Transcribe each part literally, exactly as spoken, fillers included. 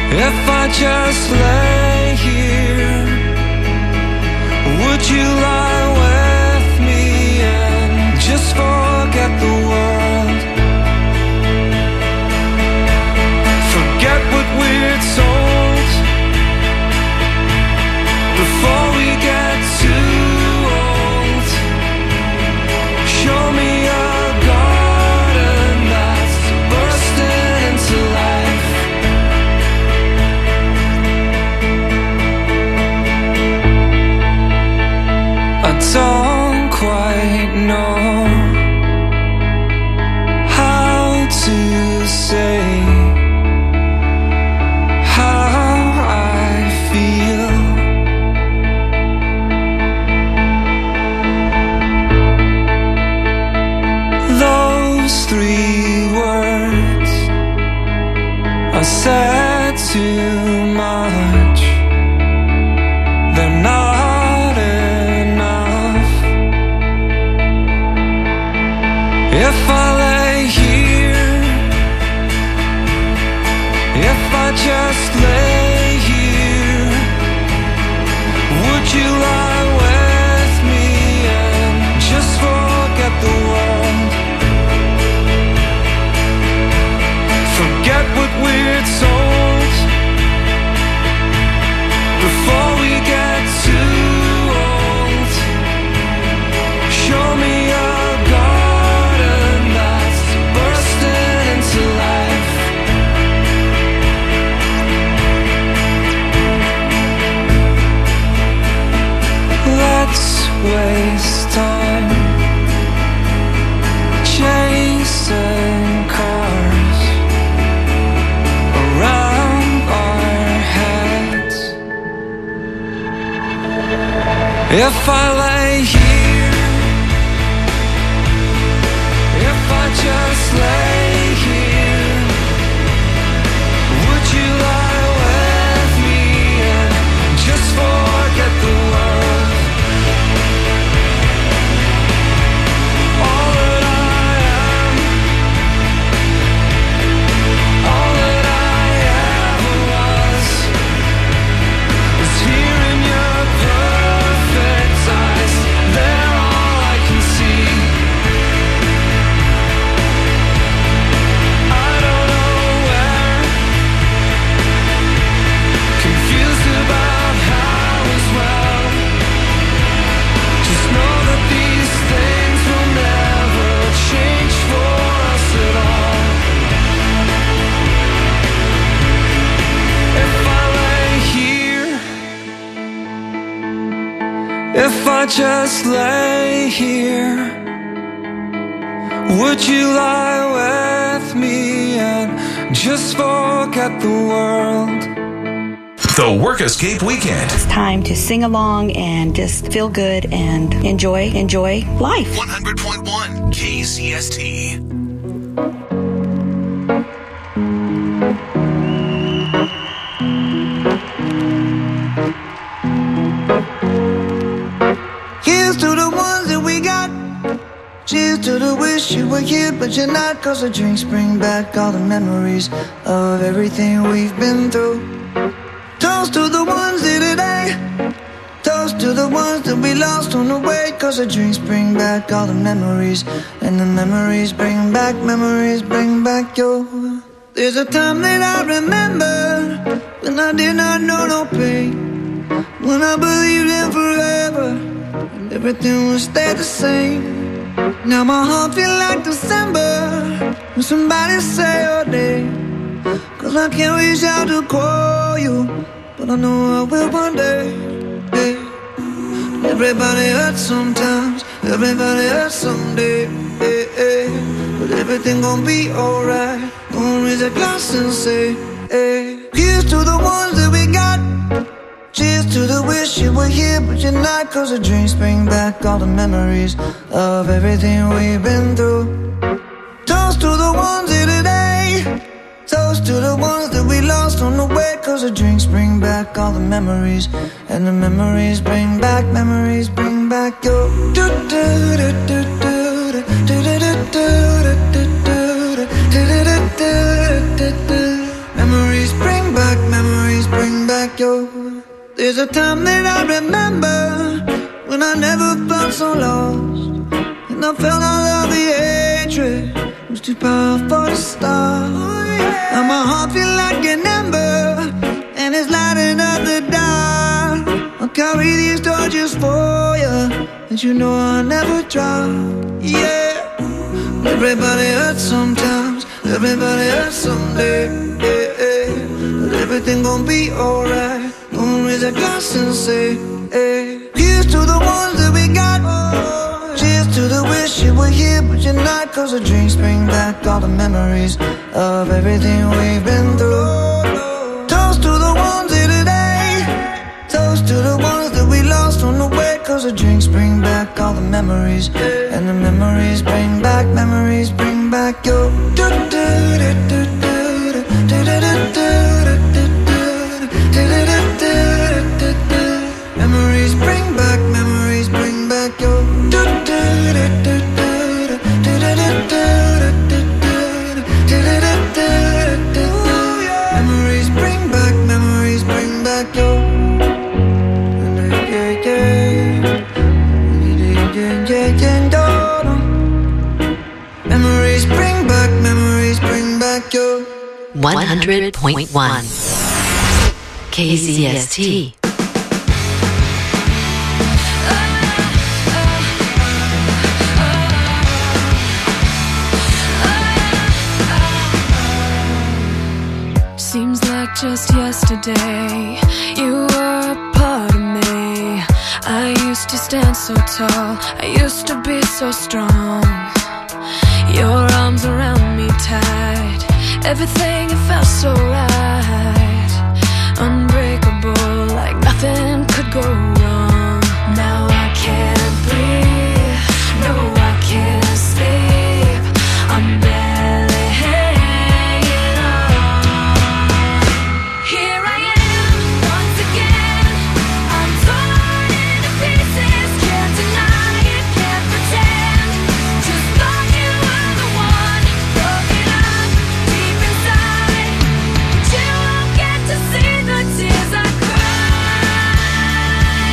If I just lay here, would you lie with me and just forget the world? Forget what we're told before we get too old. Show me a garden that's bursting into life. I don't quite know how to say how I feel. Those three words are said too much. They're not enough. If I lay here, if I just lay here, would you lie with me and just forget the world? Forget what we're told before we get too old. Show me a garden that's bursting into life. Let's waste time chasing cars around our heads. If I lay here, if I just lay here, would you lie with me and just forget the world? All that I am, all that I ever was, is here in your perfect eyes. They're all I can see. I don't know where, confused about how as well. Just know that these things will never change for us at all. If I lay here, if I just lay here, would you lie with me and just forget the world? The Work Escape Weekend. It's time to sing along and just feel good and enjoy, enjoy life. one hundred point one K C S T. Here's to the ones that we got. Cheers to the wish you were here, but you're not. Cause the drinks bring back all the memories of everything we've been through. Toast to the ones here today. Toast to the ones that we lost on the way. Cause the drinks bring back all the memories. And the memories bring back, memories bring back your. There's a time that I remember when I did not know no pain, when I believed in forever and everything would stay the same. Now my heart feel like December when somebody say your name. Cause I can't reach out to call you, but I know I will one day. Hey. Everybody hurts sometimes, everybody hurts someday. Hey, hey. But everything gon' be alright. Gonna raise a glass and say, hey. Here's to the ones that we got. Cheers to the wish you were here, but you're not. Cause the drinks bring back all the memories of everything we've been through. Toast to the ones here today. Toast to the ones that we lost on the way. Cause the drinks bring back all the memories. And the memories bring back, memories bring back your. Memories bring back, memories. back you. There's a time that I remember when I never felt so lost, and I felt all of the hatred was too powerful to stop. Now my heart feels like an ember, and it's lighting up the dark. I'll carry these torches for you, and you know I'll never drop. Yeah. Everybody hurts sometimes, everybody hurts someday. Yeah, yeah. But everything gon' be alright. Gonna raise a glass and say, hey. Here's to the ones that we got. Cheers to the wish you were here but you're not, cause the drinks bring back all the memories of everything we've been through. Toast to the ones here today. Toast to the ones that we lost on the way, cause the drinks bring back all the memories, and the memories bring back, memories bring back your memories bring back, memories bring back your memories bring back, memories bring back your memories bring back, memories bring back your one hundred point one K Z S T. Seems like just yesterday you were a part of me. I used to stand so tall, I used to be so strong. Your arms around me tight, everything it felt so right. Unbreakable, like nothing could go wrong. Now I can't breathe, no I can't sleep, I'm barely hanging on. Here I am, once again, I'm torn into pieces. Can't deny it, can't pretend. Just thought you were the one, broken up deep inside, but you won't get to see the tears I cry.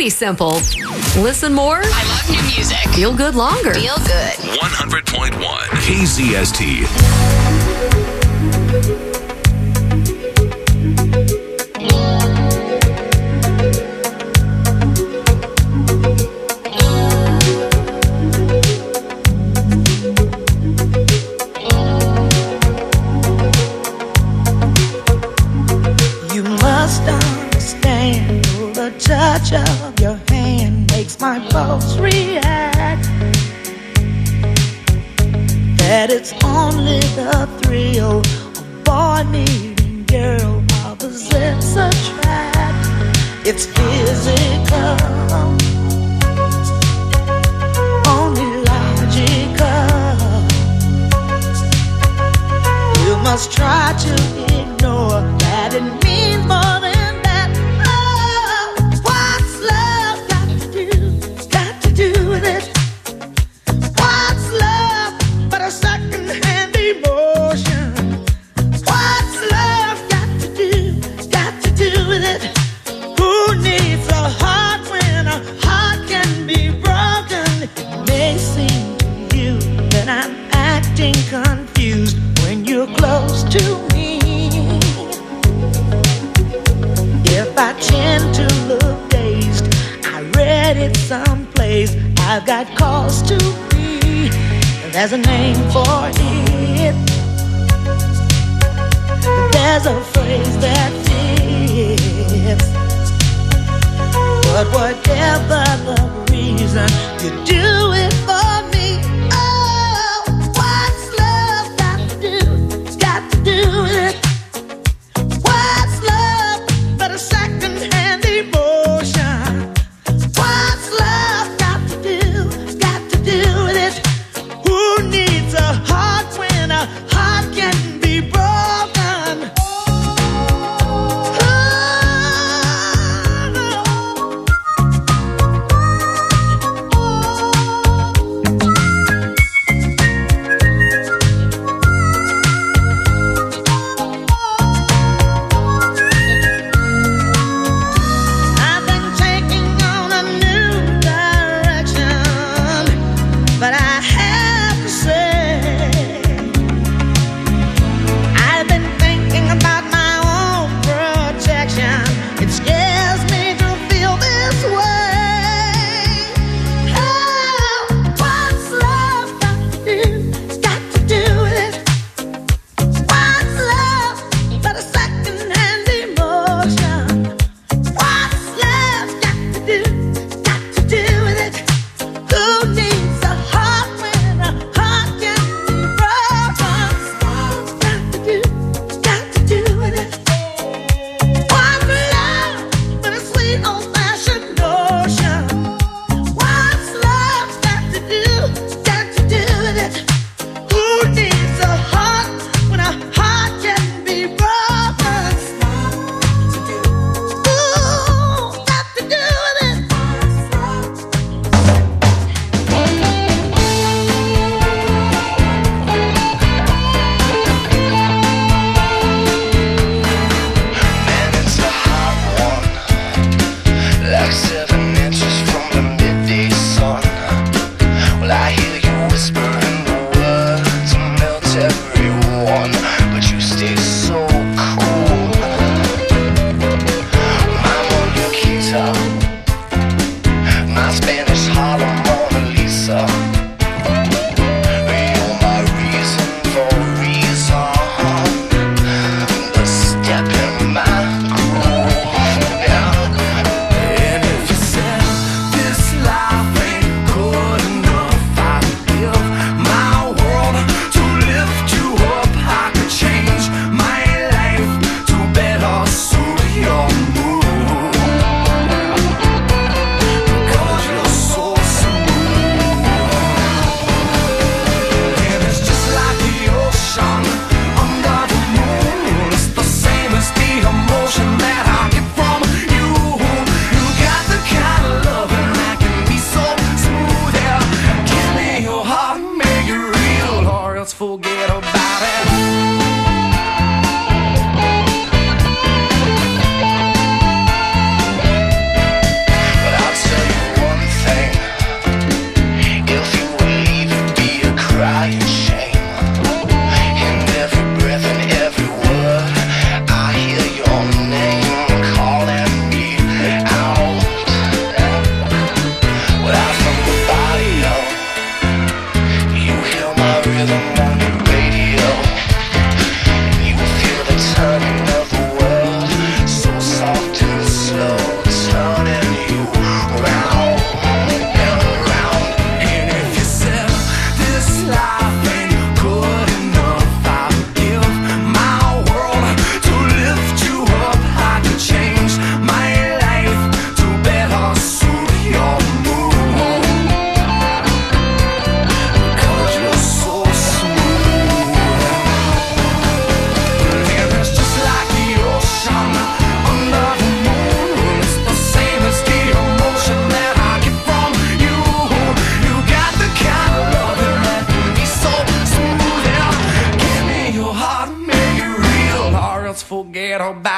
pretty simple. Listen more. I love new music. Feel good longer. Feel good. one hundred point one K Z S T. Touch of your hand makes my pulse react. That it's only the thrill of boy meeting girl opposites attract. It's physical, only logical. You must try to ignore that it means more than confused when you're close to me. If I tend to look dazed, I read it someplace. I've got cause to be. There's a name for it. There's a phrase that fits. But whatever the reason, you do it for me. What's love but a second-hand emotion? What's love got to do, got to do with it? Who needs a heart when a heart can be broken? Oh,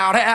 about it.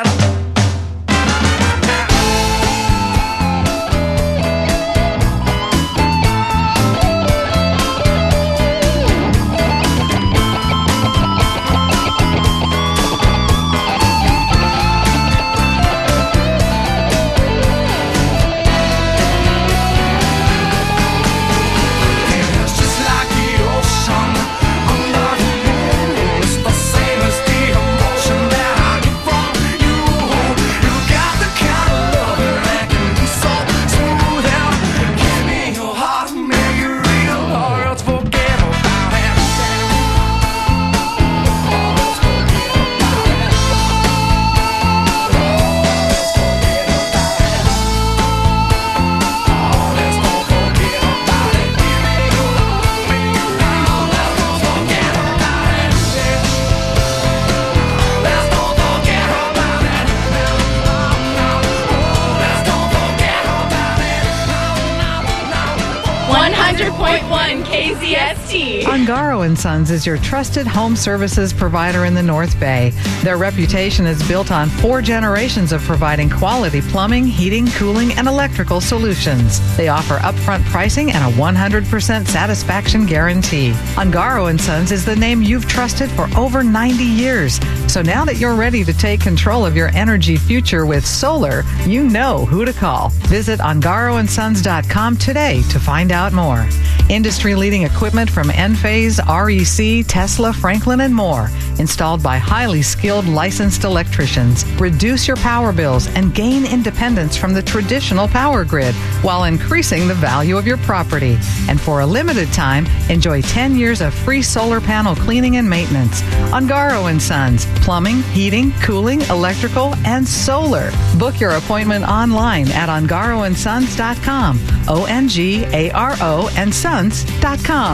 one hundred point one K Z S T. Ungaro and Sons is your trusted home services provider in the North Bay. Their reputation is built on four generations of providing quality plumbing, heating, cooling, and electrical solutions. They offer upfront pricing and a one hundred percent satisfaction guarantee. Ungaro and Sons is the name you've trusted for over ninety years. So now that you're ready to take control of your energy future with solar, you know who to call. Visit ungaro and sons dot com today to find out more. Industry-leading equipment from Enphase, R E C, Tesla, Franklin, and more. Installed by highly skilled licensed electricians. Reduce your power bills and gain independence from the traditional power grid while increasing the value of your property. And for a limited time, enjoy ten years of free solar panel cleaning and maintenance. Ungaro and Sons. Plumbing, heating, cooling, electrical, and solar. Book your appointment online at ungaro and sons dot com. O N G A R O and sons dot com.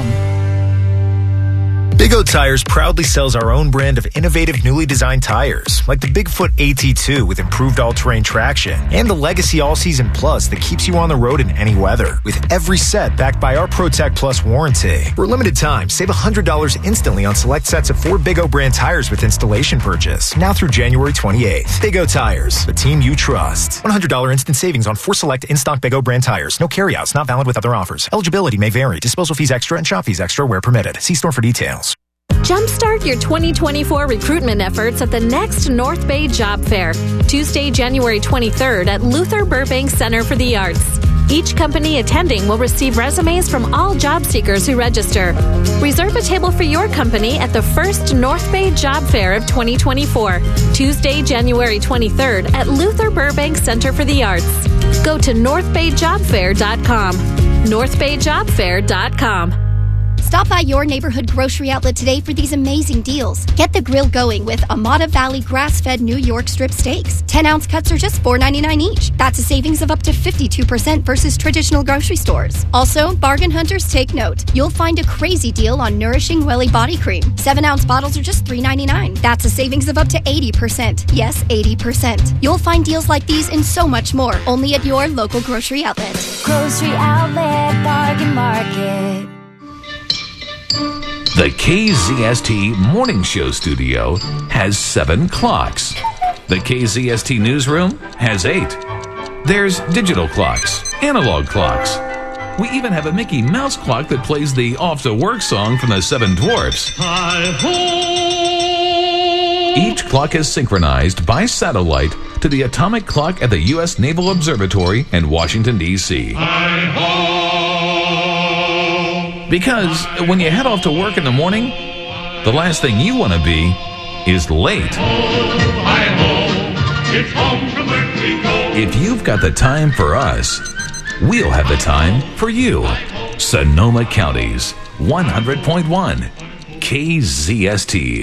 Big O Tires proudly sells our own brand of innovative, newly designed tires, like the Bigfoot A T two with improved all-terrain traction, and the Legacy All-Season Plus that keeps you on the road in any weather, with every set backed by our ProTech Plus warranty. For a limited time, save one hundred dollars instantly on select sets of four Big O brand tires with installation purchase, now through January twenty-eighth. Big O Tires, the team you trust. one hundred dollars instant savings on four select in-stock Big O brand tires. No carryouts, not valid with other offers. Eligibility may vary. Disposal fees extra and shop fees extra where permitted. See store for details. Jumpstart your twenty twenty-four recruitment efforts at the next North Bay Job Fair, Tuesday, January twenty-third at Luther Burbank Center for the Arts. Each company attending will receive resumes from all job seekers who register. Reserve a table for your company at the first North Bay Job Fair of twenty twenty-four, Tuesday, January twenty-third at Luther Burbank Center for the Arts. Go to north bay job fair dot com. north bay job fair dot com. Stop by your neighborhood grocery outlet today for these amazing deals. Get the grill going with Amata Valley grass-fed New York strip steaks. ten-ounce cuts are just four ninety-nine each. That's a savings of up to fifty-two percent versus traditional grocery stores. Also, bargain hunters take note. You'll find a crazy deal on Nourishing Welly Body Cream. seven-ounce bottles are just three ninety-nine. That's a savings of up to eighty percent. Yes, eighty percent. You'll find deals like these and so much more only at your local grocery outlet. Grocery Outlet Bargain Market. The K Z S T Morning Show studio has seven clocks. The K Z S T newsroom has eight. There's digital clocks, analog clocks. We even have a Mickey Mouse clock that plays the Off to Work song from the Seven Dwarfs. Each clock is synchronized by satellite to the atomic clock at the U S Naval Observatory in Washington, D C Because when you head off to work in the morning, the last thing you want to be is late. If you've got the time for us, we'll have the time for you. Sonoma County's one hundred point one K Z S T.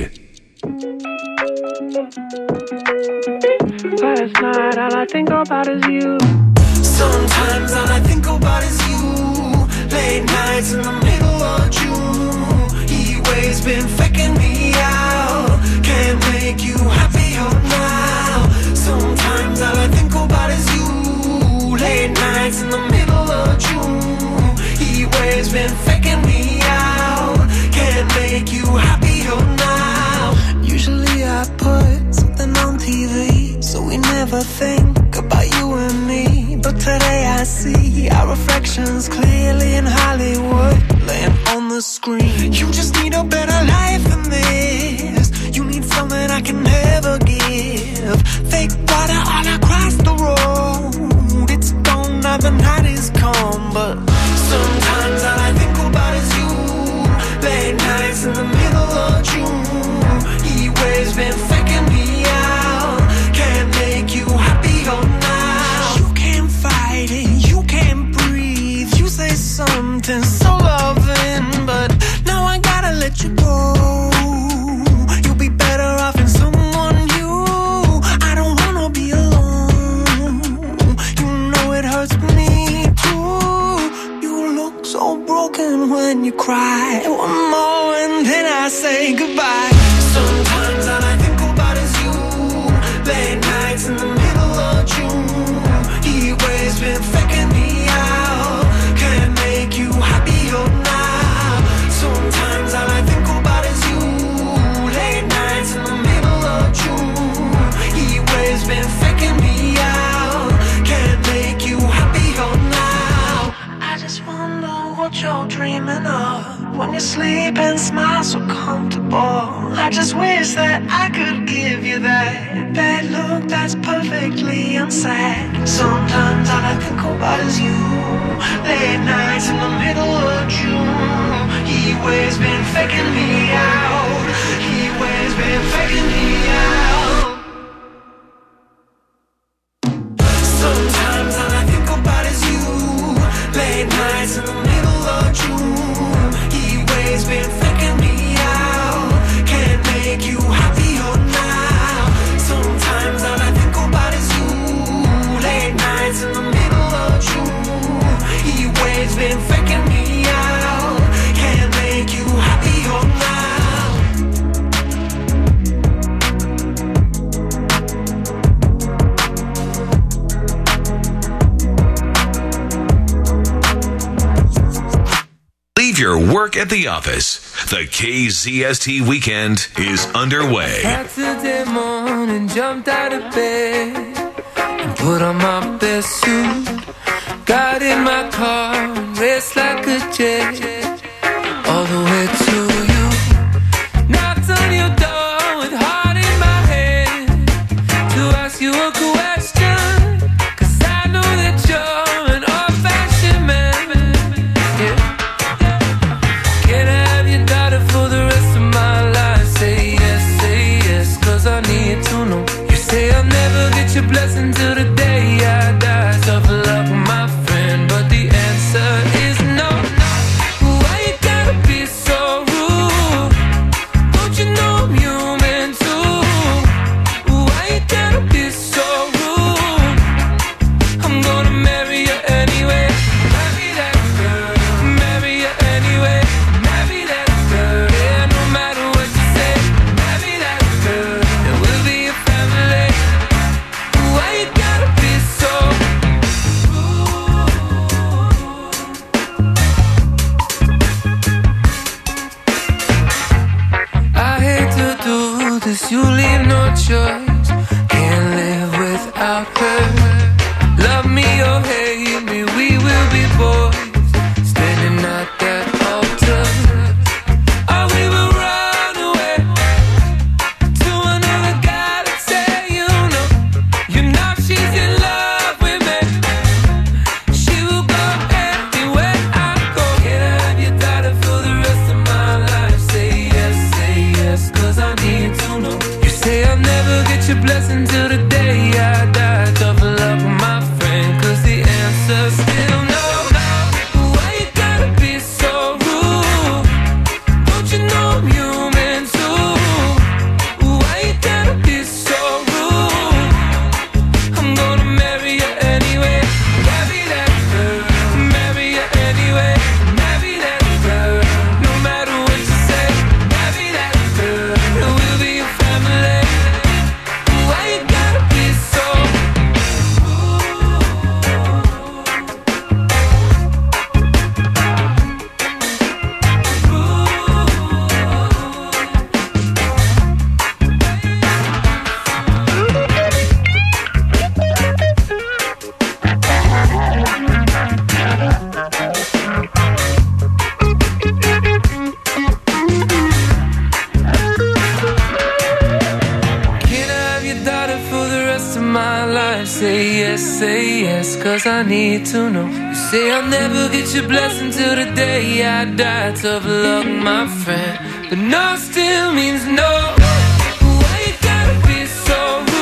Last night all I think about is you. Sometimes all I think about is you. Late nights in the middle of June. He waves been faking me out. Can't make you happier now. Sometimes all I think about is you. Late nights in the middle of June. He waves been faking me out. Can't make you happier now. Usually I put something on T V. never think about you and me, but today I see our reflections clearly in Hollywood, laying on the screen. You just need a better life than this. You need something I can never give. Fake water all across the road. It's gone now, the night is come, but sometimes all I think about is you. Late nights in the middle of June. He waves been faking me out. Can't make you happier now. You can't fight it, you can't breathe. You say something so loving, but now I gotta let you go. You'll be better off in someone new. I don't wanna be alone. You know it hurts me too. You look so broken when you cry. One more and then I say goodbye. Sometimes all I think about is you. Late nights in the middle of June. He waves been faking me out. Can't make you happier now. Sometimes all I think about is you. Late nights in the middle of June. He waves been faking me out. Can't make you happier now. I just wonder what you're dreaming of when you sleep and smile so comfortable. I just wish that I could give you that bad look that's perfectly unsaid. Sometimes all I think about is you. Late nights in the middle of June. He waves been faking me out. He waves been faking me out. Sometimes all I think about is you. Late nights in the middle of June. He waves been faking me out. Can't make you happier now. Sometimes all I think about is you. Late nights in the middle of June. He waves been faking me out. Can't make you happier now. Leave your work at the office. The K Z S T weekend is underway. Saturday morning, jumped out of bed and put on my best suit. Got in my car and raced like a jet all the way to you. Knocked on your door with heart in my head to ask you a question, 'cause I know that you're an old-fashioned man. Yeah. Can I have your daughter for the rest of my life? Say yes, say yes, 'cause I need to know. You say I'll never get your blessing till the day I die. Suffer love with my friend, but the answer is no. Why you gotta be so rude? Don't you know I'm human too? Why you gotta be so rude? I'm gonna marry you anyway. Marry that girl, marry you anyway. Marry that girl, yeah, no matter what you say. Marry that girl, and we'll be a family. Why you gotta heart. Say yes, say yes, cause I need to know. You say I'll never get your blessing till the day I die. Tough luck, my friend, but no still means no. Why you gotta be so